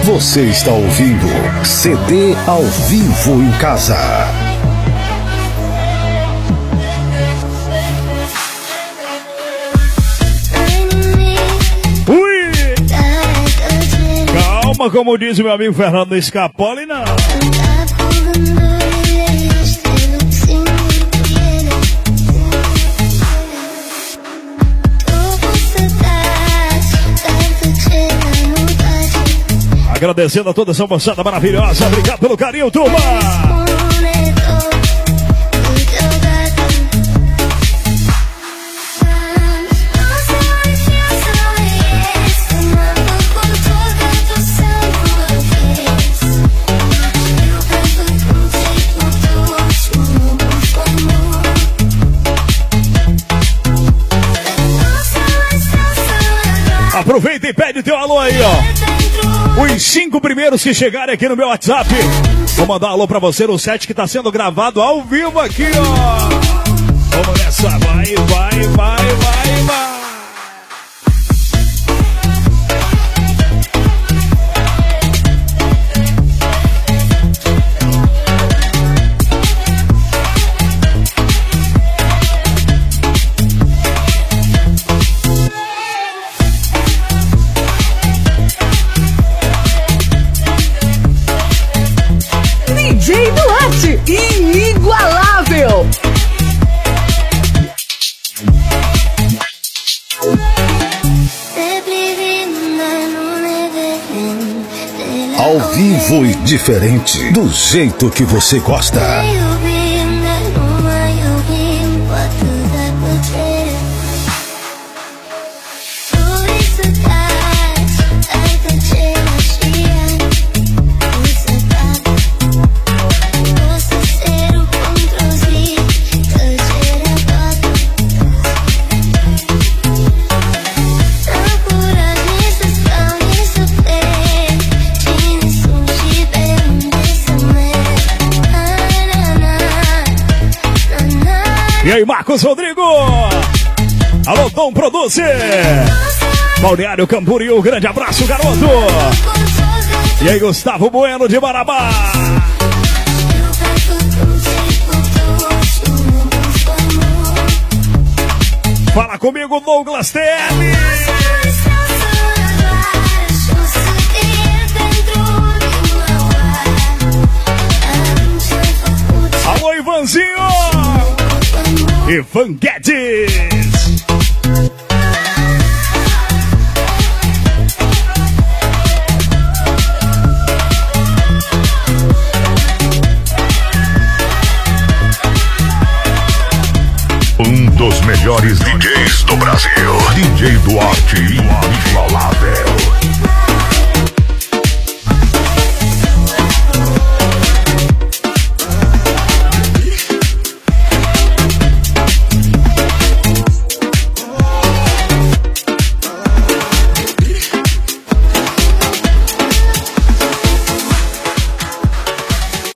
Você está ouvindo CD ao vivo em casa. Ui! Calma, como diz o meu amigo Fernando Escapoli, não. Agradecendo a toda essa moçada maravilhosa. Obrigado pelo carinho, turma. Aproveita e pede teu alô aí, ó. Os 5 primeiros que chegarem aqui no meu WhatsApp, vou mandar um alô pra você no set que tá sendo gravado ao vivo aqui, ó. Vamos nessa, vai. DJ Duarte, inigualável. Ao vivo e diferente, do jeito que você gosta. E aí, Marcos Rodrigo? Alô, Tom Produce. Balneário Camboriú, grande abraço, garoto. E aí, Gustavo Bueno de Marabá. Fala comigo, Douglas TL. Alô, Ivanzinho. Ivan Guedes. Dos melhores DJs do Brasil, DJ Duarte, inigualável.